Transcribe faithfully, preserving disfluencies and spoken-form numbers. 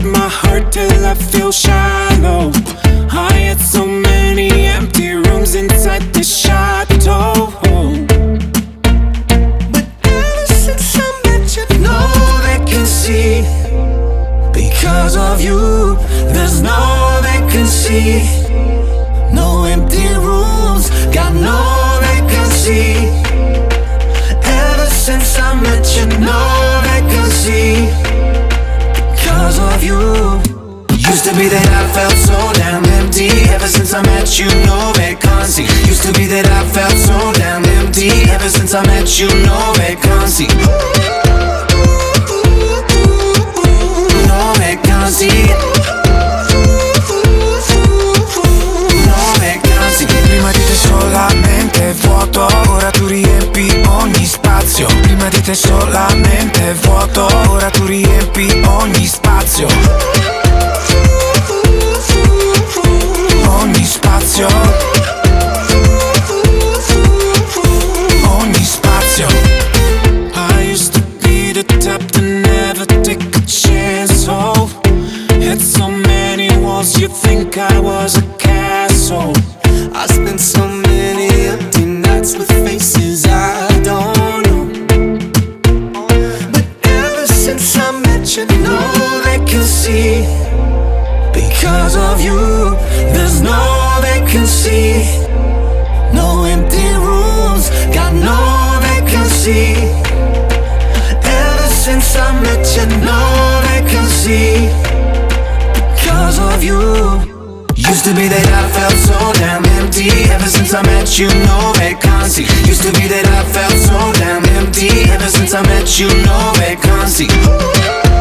up my heart till I feel shallow. I had so many empty rooms inside the chateau. But ever since I met you, no vacancy. Because of you, there's no vacancy. No empty rooms, got no vacancy. Ever since I met you, no vacancy. Because of you. Used to be that I felt so damn empty. Ever since I met you, no vacancy. Used to be that I felt so damn empty. Ever since I met you, no vacancy. No vacancy. No vacancy. Prima di te solamente vuoto, ora tu riempi ogni spazio. Prima di te solamente vuoto, ora tu riempi ogni spazio. Ogni spazio. Ogni spazio. I used to be the type to never take a chance. Oh, had so many walls, you think I was a castle. I spent so many empty nights with faces I don't know. But ever since I met you, no vacancy. Because of you, there's no vacancy. No empty rooms, got no vacancy. Ever since I met you, no vacancy. Because of you. Used to be that I felt so damn empty. Ever since I met you, no vacancy. Used to be that I felt so damn empty. Ever since I met you, no vacancy.